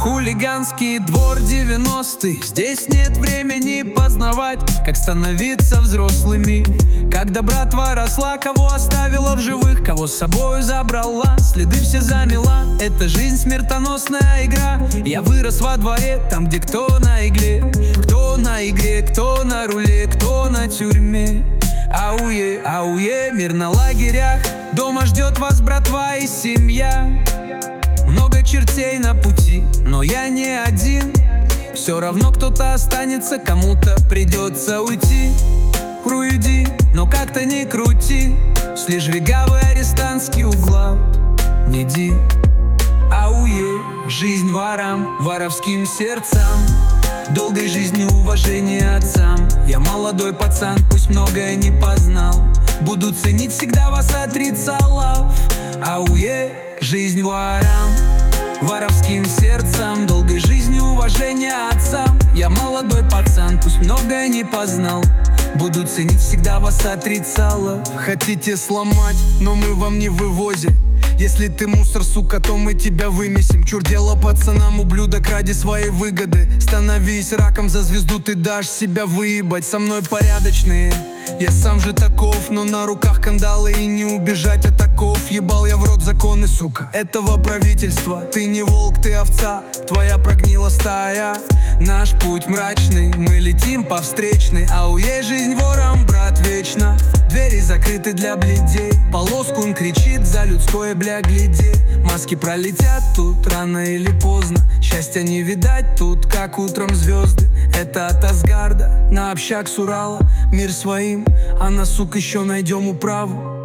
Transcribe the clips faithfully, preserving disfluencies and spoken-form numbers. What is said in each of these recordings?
Хулиганский двор девяностых. Здесь нет времени познавать, как становиться взрослыми. Когда братва росла, кого оставила в живых, кого с собою забрала, следы все замела. Это жизнь, смертоносная игра. Я вырос во дворе, там, где кто на игле, кто на игре, кто на руле, кто на тюрьме. Ауе, ауе, мир на лагерях. Дома ждет вас братва и семья. Много чертей на пути, но я не один. Все равно кто-то останется, кому-то придется уйти. Уйди, но как-то не крути. Шли жвигавы арестантские угла. Не ди, ауе, жизнь ворам, воровским сердцам. Долгой жизни уважение отцам. Я молодой пацан, пусть многое не познал. Буду ценить всегда вас отрицалов. Ауе, жизнь ворам, воровским сердцам. Долгой жизни уважение отцам. Я молодой пацан, пусть многое не познал. Буду ценить всегда вас отрицалов. Хотите сломать, но мы вам не вывозим. Если ты мусор, сука, то мы тебя вымесим. Чур дело пацанам, ублюдок, ради своей выгоды. Становись раком, за звезду ты дашь себя выебать. Со мной порядочные, я сам же таков. Но на руках кандалы и не убежать от оков. Ебал я в рот законы, сука, этого правительства. Ты не волк, ты овца, твоя прогнила стая. Наш путь мрачный, мы летим по встречной. Ауе, жизнь ворам, брат, вечно. Двери закрыты для бледей. Полоску он кричит за людское, бля, гляди. Маски пролетят тут рано или поздно. Счастья не видать тут, как утром звезды. Это от Асгарда на общак с Урала. Мир своим, а на сук еще найдем управу.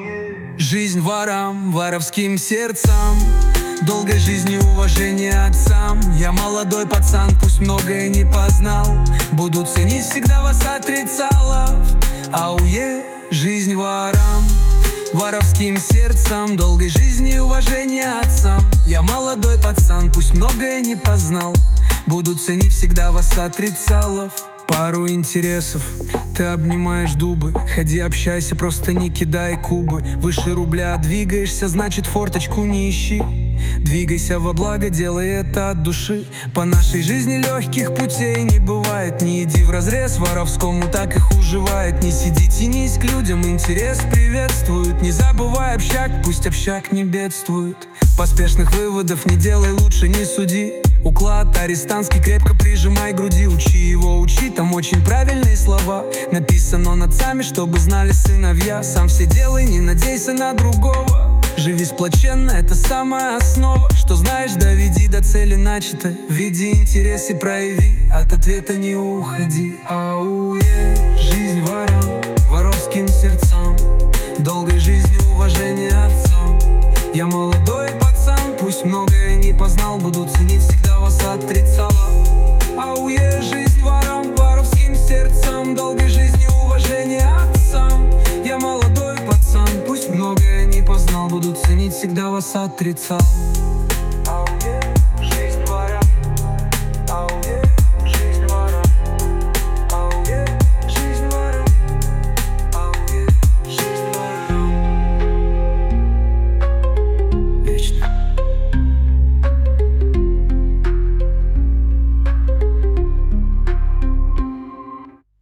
Жизнь ворам, воровским сердцам. Долгой жизни уважение отцам. Я молодой пацан, пусть многое не познал. Буду ценить всегда вас отрицалов. Ауе, жизнь ворам, воровским сердцам. Долгой жизни уважение отцам. Я молодой пацан, пусть многое не познал. Буду ценить всегда вас отрицалов. Пару интересов, ты обнимаешь дубы. Ходи, общайся, просто не кидай кубы. Выше рубля двигаешься, значит форточку не ищи. Двигайся во благо, делай это от души. По нашей жизни легких путей не бывает. Не иди вразрез воровскому, так их уживает. Не сиди, тянись к людям, интерес приветствует. Не забывай общак, пусть общак не бедствует. Поспешных выводов не делай, лучше не суди. Уклад арестантский крепко прижимай к груди. Учи его, учи, там очень правильные слова. Написано отцами, чтобы знали сыновья. Сам все делай, не надейся на другого. Живи сплоченно, это самая основа. Что знаешь, доведи до цели начатой. Види интерес и прояви, от ответа не уходи. Ауе, жизнь ворам, воровским сердцам. Долгой жизни уважение отцам. Я молодой пацан, пусть многое не познал. Буду ценить всегда вас отрицала. Ауе, жизнь ворам, воровским сердцам. Долгой жизни уважение отцам. Я молодой пацан, пусть многое не познал. Буду ценить всегда вас отрицал.